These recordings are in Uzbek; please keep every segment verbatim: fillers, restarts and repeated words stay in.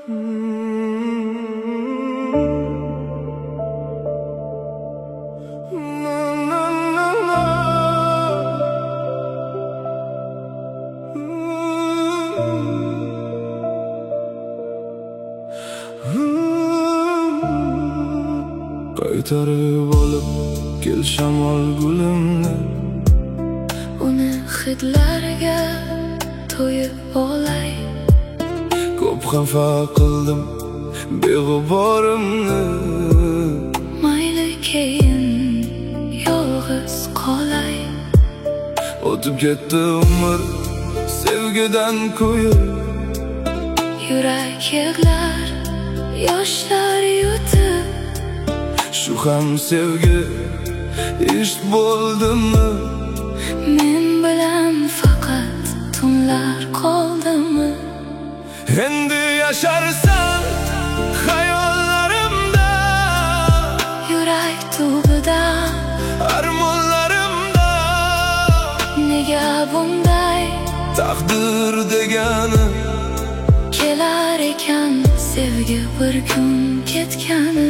Qaytarib olib kel shamol gulimni, uni hidlarga to'yib olay. Ko'p xafa qildim beg'uborimni, Mayli keyin yolg'iz qolay. O'tib ketdi umr sevgidan ko'yib, Yurak yig'lar, yoshlar yutib. Shu ham sevgi ish bo'ldimi? Men bilan faqat tunlar qoldimi? Endi yasharsan xayollarimda, Yurak tubida, armonlarimda. Nega bunday Taqdir degani kelar ekan, sevgi bir kun ketgani.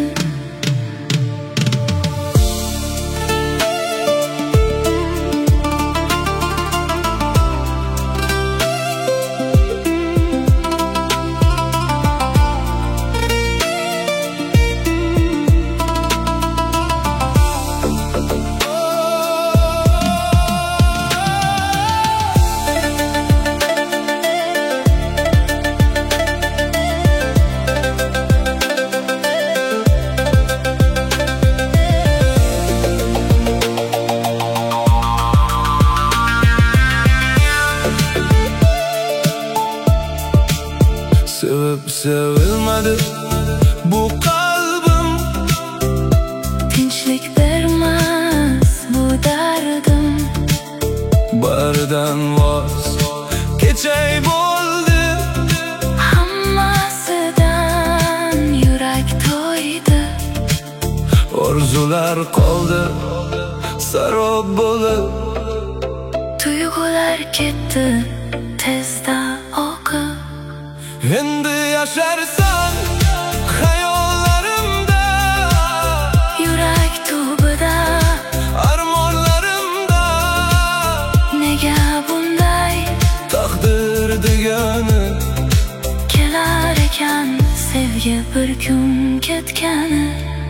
Sevib sevilmedi bu kalbim, Tinchlik bermas bu dardim. Baridan voz kechay bo'ldi, Hammasidan yurak to'ydi. orzular qoldi sarob bo'lib. Tuyg'ular ketdi tezda oqib. Endi yasharsan xayollarimda, Yurak tubida, armonlarimda. nega bunday Taqdir degani kelar ekan, sevgi bir kun ketgani.